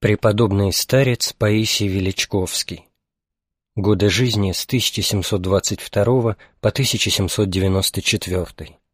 Преподобный старец Паисий Величковский. Годы жизни с 1722 по 1794.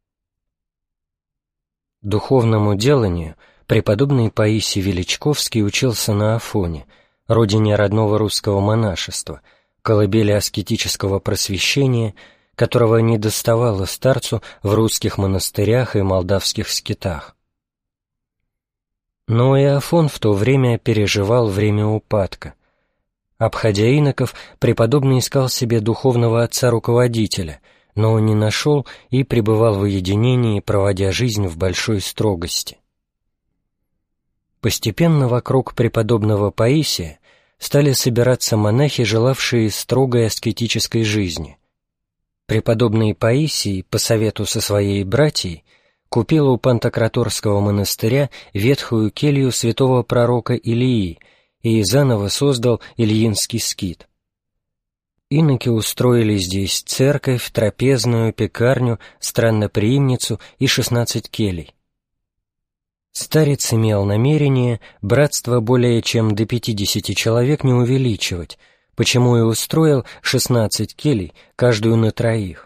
Духовному деланию преподобный Паисий Величковский учился на Афоне, родине родного русского монашества, колыбели аскетического просвещения, которого недоставало старцу в русских монастырях и молдавских скитах. Но и Афон в то время переживал время упадка. Обходя иноков, преподобный искал себе духовного отца-руководителя, но не нашел и пребывал в уединении, проводя жизнь в большой строгости. Постепенно вокруг преподобного Паисия стали собираться монахи, желавшие строгой аскетической жизни. Преподобный Паисий, по совету со своей братьей, купил у Пантократорского монастыря ветхую келью святого пророка Илии и заново создал Ильинский скит. Иноки устроили здесь церковь, трапезную, пекарню, странноприимницу и 16 келей. Старец имел намерение братство более чем до 50 человек не увеличивать, почему и устроил 16 келей, каждую на троих.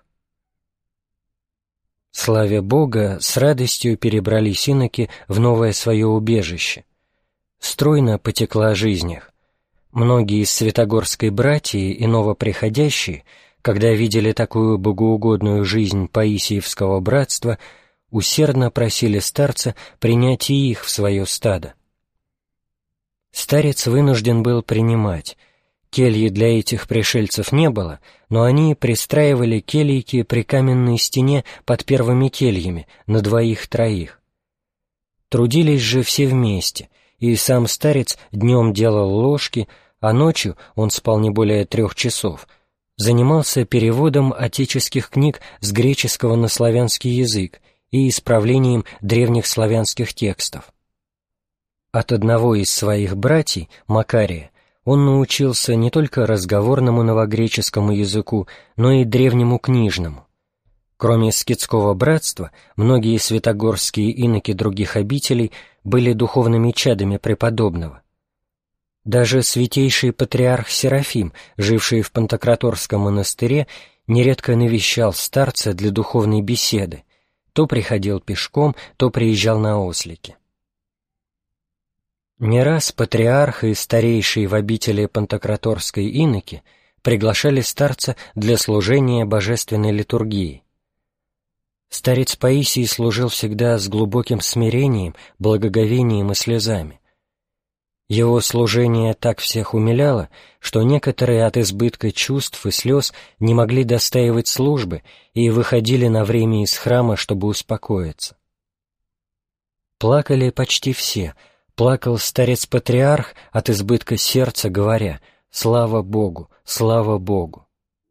Славя Бога, с радостью перебрались иноки в новое свое убежище. Стройно потекла жизнь их. Многие из святогорской братьи и новоприходящие, когда видели такую богоугодную жизнь Паисиевского братства, усердно просили старца принять и их в свое стадо. Старец вынужден был принимать. Кельи для этих пришельцев не было, но они пристраивали кельйки при каменной стене под первыми кельями на двоих-троих. Трудились же все вместе, и сам старец днем делал ложки, а ночью, он спал не более 3 часов, занимался переводом отеческих книг с греческого на славянский язык и исправлением древних славянских текстов. От одного из своих братьев, Макария, он научился не только разговорному новогреческому языку, но и древнему книжному. Кроме скитского братства, многие святогорские иноки других обителей были духовными чадами преподобного. Даже святейший патриарх Серафим, живший в Пантократорском монастыре, нередко навещал старца для духовной беседы, то приходил пешком, то приезжал на ослике. Не раз патриарх и старейшие в обители Пантократорской иноки приглашали старца для служения божественной литургии. Старец Паисий служил всегда с глубоким смирением, благоговением и слезами. Его служение так всех умиляло, что некоторые от избытка чувств и слез не могли достаивать службы и выходили на время из храма, чтобы успокоиться. Плакали почти все. Плакал старец-патриарх от избытка сердца, говоря: «Слава Богу! Слава Богу!».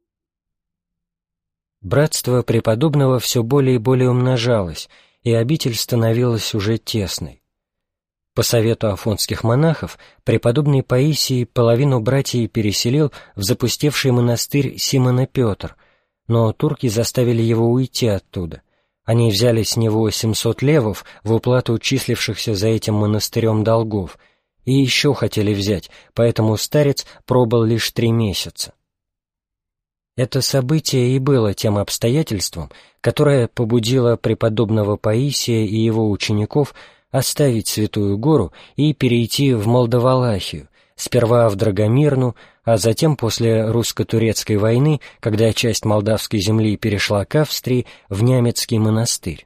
Братство преподобного все более и более умножалось, и обитель становилась уже тесной. По совету афонских монахов преподобный Паисий половину братьев переселил в запустевший монастырь Симона Петр, но турки заставили его уйти оттуда. Они взяли с него 700 левов в уплату числившихся за этим монастырем долгов, и еще хотели взять, поэтому старец пробыл лишь 3 месяца. Это событие и было тем обстоятельством, которое побудило преподобного Паисия и его учеников оставить Святую Гору и перейти в Молдовалахию, сперва в Драгомирну, а затем после русско-турецкой войны, когда часть молдавской земли перешла к Австрии, в Нямецкий монастырь.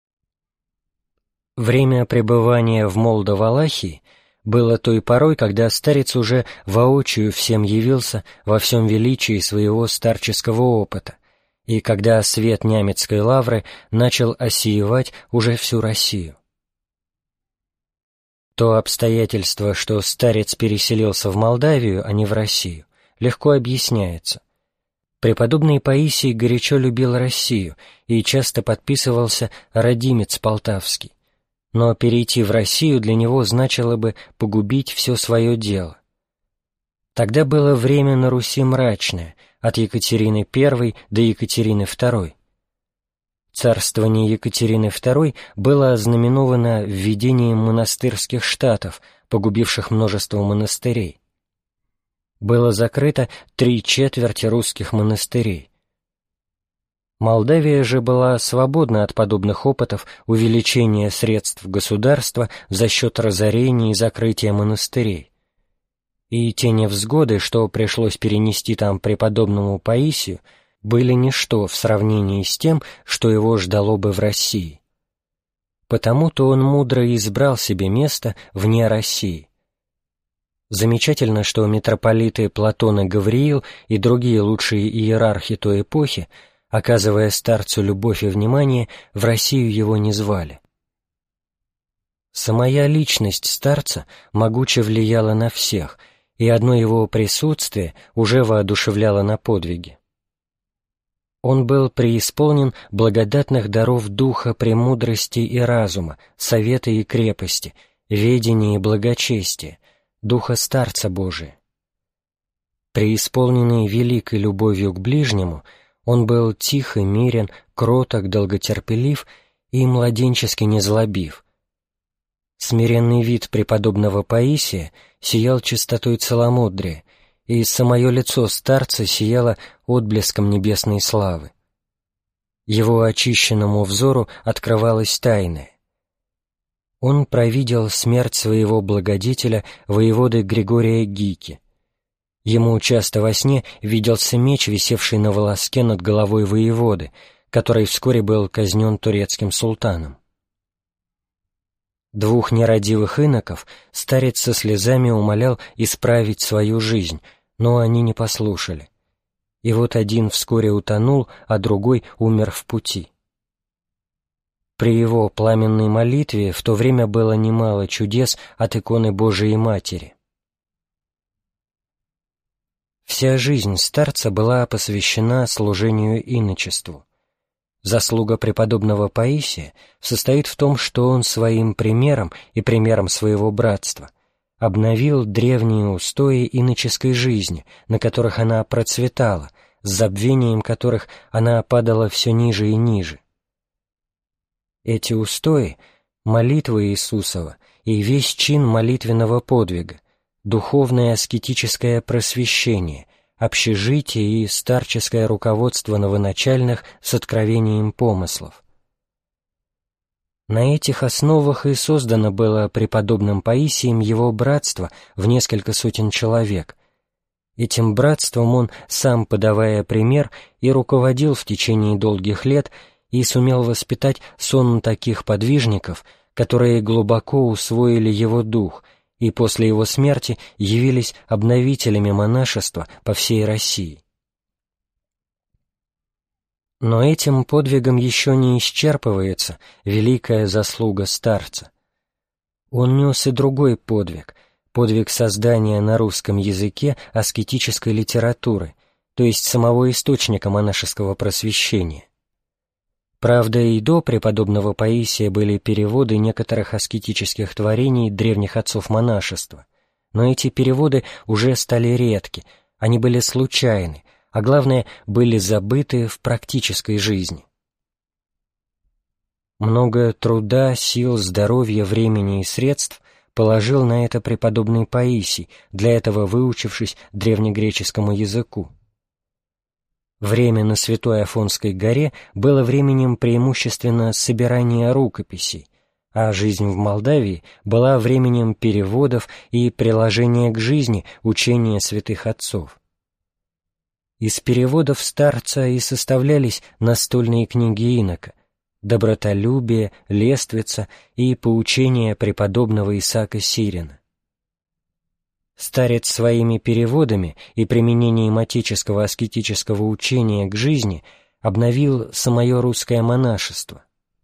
Время пребывания в Молдовалахии было той порой, когда старец уже воочию всем явился во всем величии своего старческого опыта, и когда свет Нямецкой лавры начал осиевать уже всю Россию. То обстоятельство, что старец переселился в Молдавию, а не в Россию, легко объясняется. Преподобный Паисий горячо любил Россию и часто подписывался «Родимец Полтавский», но перейти в Россию для него значило бы погубить все свое дело. Тогда было время на Руси мрачное, от Екатерины I до Екатерины II. Царствование Екатерины II было ознаменовано введением монастырских штатов, погубивших множество монастырей. Было закрыто 3/4 русских монастырей. Молдавия же была свободна от подобных опытов увеличения средств государства за счет разорения и закрытия монастырей. И те невзгоды, что пришлось перенести там преподобному Паисию, были ничто в сравнении с тем, что его ждало бы в России. Потому-то он мудро избрал себе место вне России. Замечательно, что митрополиты Платон и Гавриил и другие лучшие иерархи той эпохи, оказывая старцу любовь и внимание, в Россию его не звали. Самая личность старца могуче влияла на всех, и одно его присутствие уже воодушевляло на подвиги. Он был преисполнен благодатных даров духа, премудрости и разума, совета и крепости, ведения и благочестия, духа старца Божия. Преисполненный великой любовью к ближнему, он был тих и мирен, кроток, долготерпелив и младенчески незлобив. Смиренный вид преподобного Паисия сиял чистотой целомудрия, и самое лицо старца сияло отблеском небесной славы. Его очищенному взору открывалось тайное. Он провидел смерть своего благодетеля, воеводы Григория Гики. Ему часто во сне виделся меч, висевший на волоске над головой воеводы, который вскоре был казнен турецким султаном. 2 нерадивых иноков старец со слезами умолял исправить свою жизнь, но они не послушали. И вот один вскоре утонул, а другой умер в пути. При его пламенной молитве в то время было немало чудес от иконы Божией Матери. Вся жизнь старца была посвящена служению иночеству. Заслуга преподобного Паисия состоит в том, что он своим примером и примером своего братства обновил древние устои иноческой жизни, на которых она процветала, с забвением которых она падала все ниже и ниже. Эти устои — молитва Иисусова и весь чин молитвенного подвига, духовное аскетическое просвещение, общежитие и старческое руководство новоначальных с откровением помыслов. На этих основах и создано было преподобным Паисием его братство в несколько сотен человек. Этим братством он, сам подавая пример, и руководил в течение долгих лет и сумел воспитать сон таких подвижников, которые глубоко усвоили его дух и после его смерти явились обновителями монашества по всей России. Но этим подвигом еще не исчерпывается великая заслуга старца. Он нес и другой подвиг — подвиг создания на русском языке аскетической литературы, то есть самого источника монашеского просвещения. Правда, и до преподобного Паисия были переводы некоторых аскетических творений древних отцов монашества, но эти переводы уже стали редки, они были случайны, а главное, были забыты в практической жизни. Много труда, сил, здоровья, времени и средств положил на это преподобный Паисий, для этого выучившись древнегреческому языку. Время на Святой Афонской горе было временем преимущественно собирания рукописей, а жизнь в Молдавии была временем переводов и приложения к жизни учения святых отцов. Из переводов старца и составлялись настольные книги инока, «Добротолюбие», «Лествица» и «Поучение преподобного Исаака Сирина». Старец своими переводами и применением отеческого аскетического учения к жизни обновил самое русское монашество.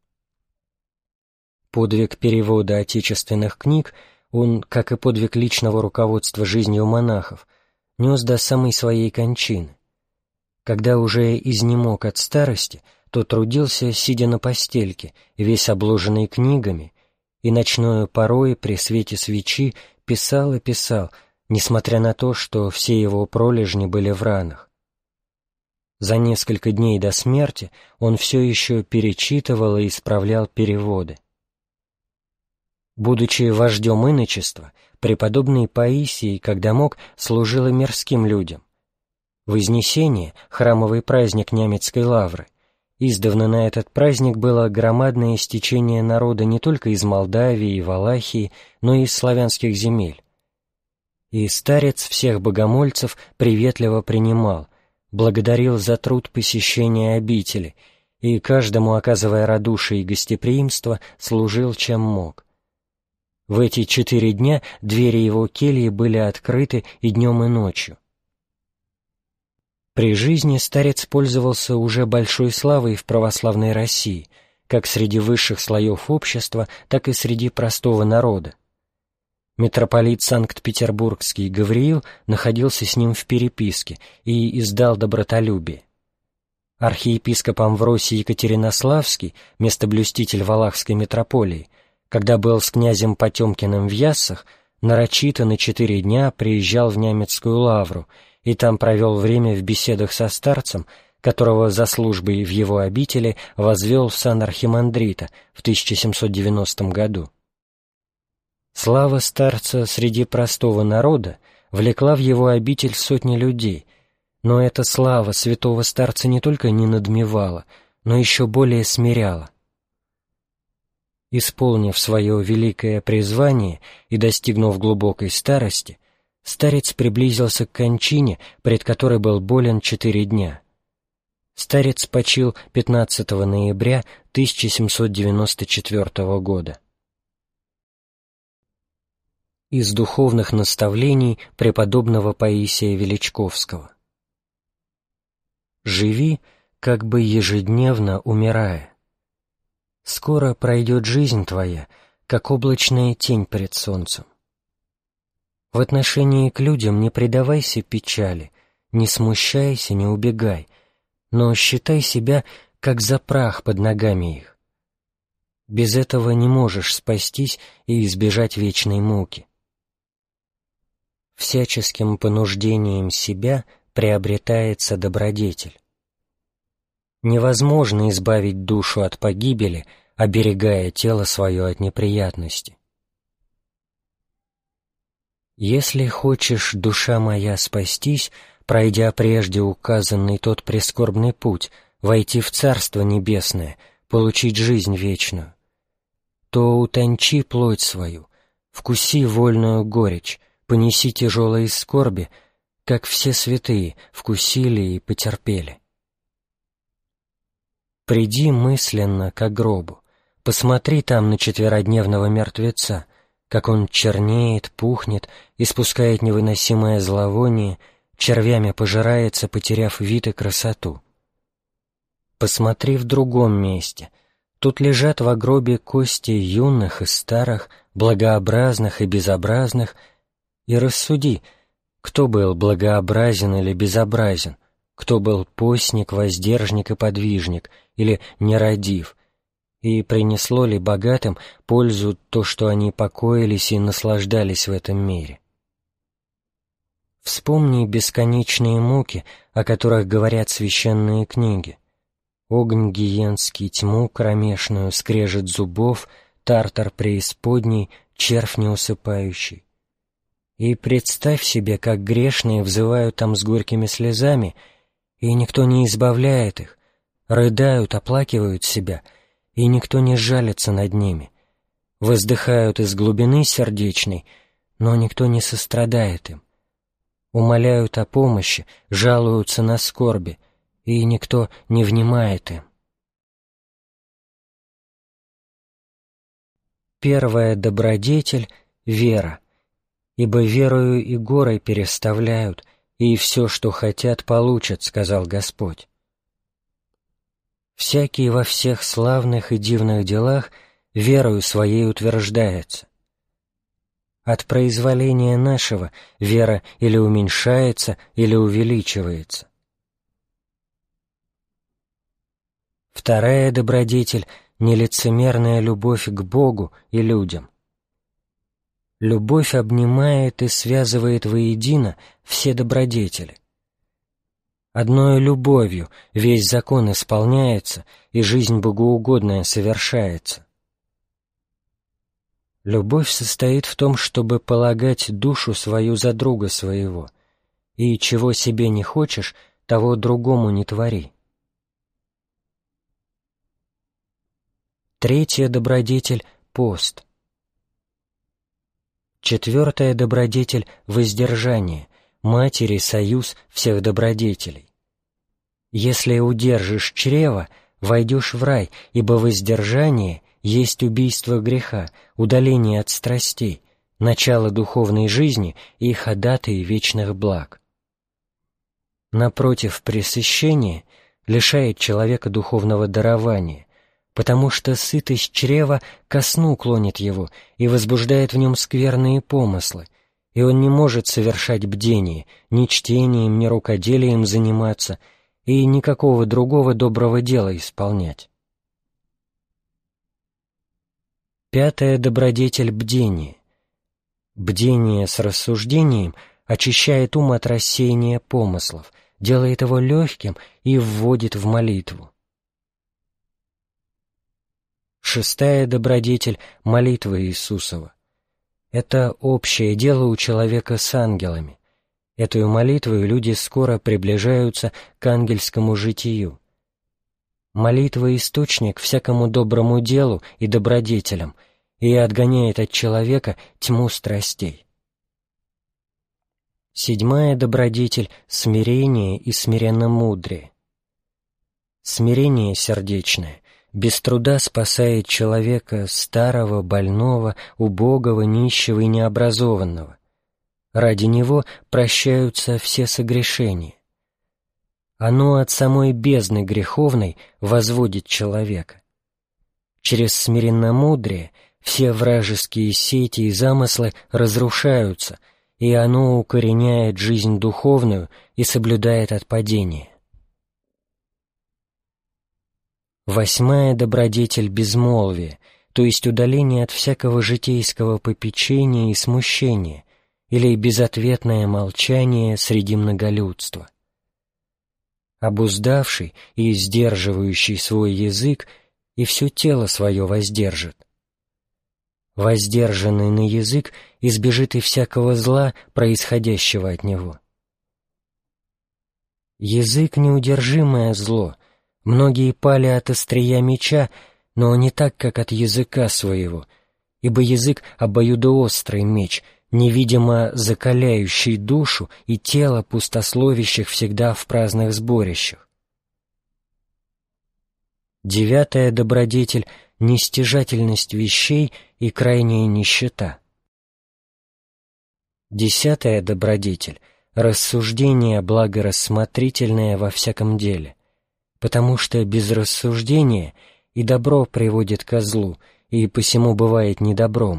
Подвиг перевода отечественных книг он, как и подвиг личного руководства жизнью монахов, нес до самой своей кончины. Когда уже изнемог от старости, то трудился, сидя на постельке, весь обложенный книгами, и ночною порой при свете свечи писал и писал, несмотря на то, что все его пролежни были в ранах. За несколько дней до смерти он все еще перечитывал и исправлял переводы. Будучи вождем иночества, преподобный Паисий, когда мог, служил и мирским людям. Вознесение, храмовый праздник Нямецкой лавры, издавна на этот праздник было громадное стечение народа не только из Молдавии и Валахии, но и из славянских земель. И старец всех богомольцев приветливо принимал, благодарил за труд посещения обители и, каждому оказывая радушие и гостеприимство, служил чем мог. В эти 4 дня двери его кельи были открыты и днем, и ночью. При жизни старец пользовался уже большой славой в православной России, как среди высших слоев общества, так и среди простого народа. Митрополит Санкт-Петербургский Гавриил находился с ним в переписке и издал добротолюбие. Архиепископ Амвросий Екатеринославский, местоблюститель Валахской митрополии, когда был с князем Потемкиным в Яссах, нарочито на 4 дня приезжал в Нямецкую лавру и там провел время в беседах со старцем, которого за службой в его обители возвел в сан архимандрита в 1790 году. Слава старца среди простого народа влекла в его обитель сотни людей, но эта слава святого старца не только не надмевала, но еще более смиряла. Исполнив свое великое призвание и достигнув глубокой старости, старец приблизился к кончине, пред которой был болен 4 дня. Старец почил 15 ноября 1794 года. Из духовных наставлений преподобного Паисия Величковского. «Живи, как бы ежедневно умирая. Скоро пройдет жизнь твоя, как облачная тень пред солнцем. В отношении к людям не предавайся печали, не смущайся, не убегай, но считай себя, как за прах под ногами их. Без этого не можешь спастись и избежать вечной муки. Всяческим понуждением себя приобретается добродетель. Невозможно избавить душу от погибели, оберегая тело свое от неприятности. Если хочешь, душа моя, спастись, пройдя прежде указанный тот прескорбный путь, войти в Царство Небесное, получить жизнь вечную, то утончи плоть свою, вкуси вольную горечь, понеси тяжелые скорби, как все святые вкусили и потерпели. Приди мысленно к гробу, посмотри там на четверодневного мертвеца, как он чернеет, пухнет, испускает невыносимое зловоние, червями пожирается, потеряв вид и красоту. Посмотри в другом месте. Тут лежат во гробе кости юных и старых, благообразных и безобразных, и рассуди, кто был благообразен или безобразен, кто был постник, воздержник и подвижник, или нерадив, и принесло ли богатым пользу то, что они покоились и наслаждались в этом мире. Вспомни бесконечные муки, о которых говорят священные книги. Огонь гиенский, тьму кромешную, скрежет зубов, тартар преисподней, червь неусыпающий. И представь себе, как грешные взывают там с горькими слезами, и никто не избавляет их, рыдают, оплакивают себя, и никто не жалится над ними, воздыхают из глубины сердечной, но никто не сострадает им, умоляют о помощи, жалуются на скорби, и никто не внимает им. Первая добродетель — вера, ибо верою и горой переставляют, и все, что хотят, получат, сказал Господь. Всякий во всех славных и дивных делах верою своей утверждается. От произволения нашего вера или уменьшается, или увеличивается. Вторая добродетель — нелицемерная любовь к Богу и людям. Любовь обнимает и связывает воедино все добродетели. Одною любовью весь закон исполняется, и жизнь богоугодная совершается. Любовь состоит в том, чтобы полагать душу свою за друга своего, и чего себе не хочешь, того другому не твори. Третья добродетель — пост. Четвертая добродетель — воздержание, матери союз всех добродетелей. Если удержишь чрево, войдешь в рай, ибо воздержание есть убийство греха, удаление от страстей, начало духовной жизни и ходатай вечных благ. Напротив, пресыщение лишает человека духовного дарования, потому что сытость чрева ко сну клонит его и возбуждает в нем скверные помыслы, и он не может совершать бдение, ни чтением, ни рукоделием заниматься, и никакого другого доброго дела исполнять. Пятая добродетель — бдение. Бдение с рассуждением очищает ум от рассеяния помыслов, делает его легким и вводит в молитву. Шестая добродетель — молитва Иисусова. Это общее дело у человека с ангелами. Этой молитвой люди скоро приближаются к ангельскому житию. Молитва — источник всякому доброму делу и добродетелям и отгоняет от человека тьму страстей. Седьмая добродетель — смирение и смиренномудрие. Смирение сердечное без труда спасает человека старого, больного, убогого, нищего и необразованного. Ради него прощаются все согрешения. Оно от самой бездны греховной возводит человека. Через смиренномудрие все вражеские сети и замыслы разрушаются, и оно укореняет жизнь духовную и соблюдает от падения. Восьмая добродетель — безмолвие, то есть удаление от всякого житейского попечения и смущения, или безответное молчание среди многолюдства. Обуздавший и сдерживающий свой язык и все тело свое воздержит. Воздержанный на язык избежит и всякого зла, происходящего от него. Язык — неудержимое зло. Многие пали от острия меча, но не так, как от языка своего, ибо язык — обоюдоострый меч, невидимо закаляющий душу и тело пустословящих всегда в праздных сборищах. Девятая добродетель — нестяжательность вещей и крайняя нищета. Десятая добродетель — рассуждение благорассмотрительное во всяком деле, потому что без рассуждения и добро приводит ко злу, и посему бывает недобром.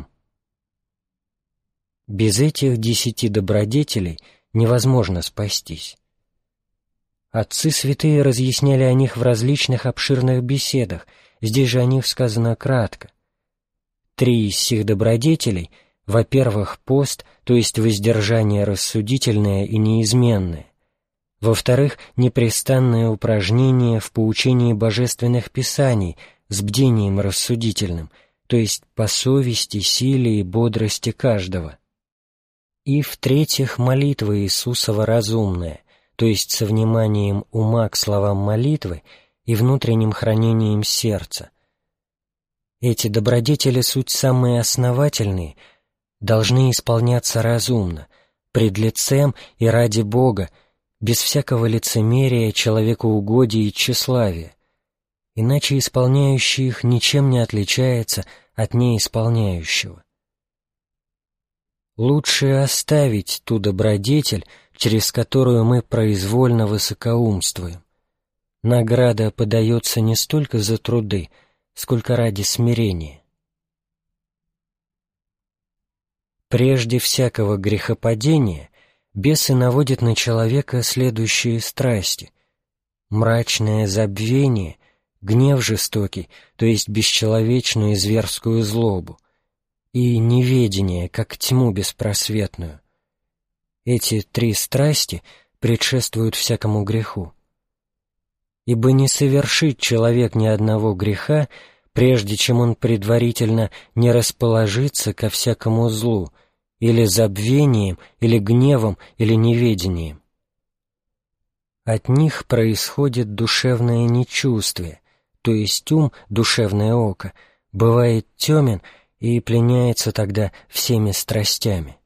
Без этих 10 добродетелей невозможно спастись. Отцы святые разъясняли о них в различных обширных беседах, здесь же о них сказано кратко. 3 из сих добродетелей, во-первых, пост, то есть воздержание рассудительное и неизменное, во-вторых, непрестанное упражнение в поучении божественных писаний с бдением рассудительным, то есть по совести, силе и бодрости каждого. И, в-третьих, молитва Иисусова разумная, то есть со вниманием ума к словам молитвы и внутренним хранением сердца. Эти добродетели, суть самые основательные, должны исполняться разумно, пред лицем и ради Бога, без всякого лицемерия, человекоугодия и тщеславия, иначе исполняющий их ничем не отличается от неисполняющего. Лучше оставить ту добродетель, через которую мы произвольно высокоумствуем. Награда подается не столько за труды, сколько ради смирения. Прежде всякого грехопадения бесы наводят на человека следующие страсти: мрачное забвение, гнев жестокий, то есть бесчеловечную и зверскую злобу, и неведение, как тьму беспросветную. Эти 3 страсти предшествуют всякому греху. Ибо не совершит человек ни одного греха, прежде чем он предварительно не расположится ко всякому злу, или забвением, или гневом, или неведением. От них происходит душевное нечувствие, то есть ум, душевное око, бывает темен и пленяется тогда всеми страстями.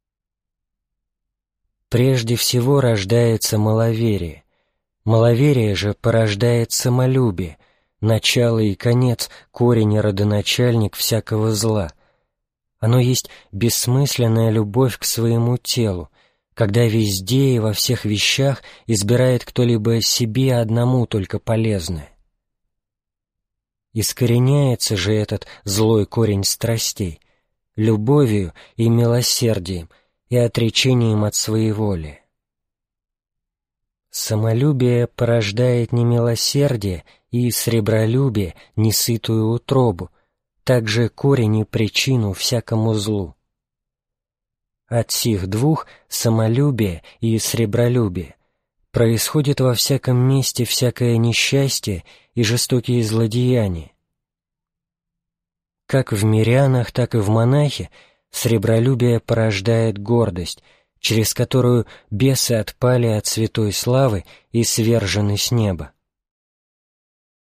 Прежде всего рождается маловерие. Маловерие же порождает самолюбие, начало и конец, корень и родоначальник всякого зла. Оно есть бессмысленная любовь к своему телу, когда везде и во всех вещах избирает кто-либо себе одному только полезное. Искореняется же этот злой корень страстей любовью и милосердием и отречением от своеволия. Самолюбие порождает немилосердие и сребролюбие несытую утробу, также корень и причину всякому злу. От сих двух, самолюбия и сребролюбия, происходит во всяком месте всякое несчастье и жестокие злодеяния. Как в мирянах, так и в монахе сребролюбие порождает гордость, через которую бесы отпали от святой славы и свержены с неба.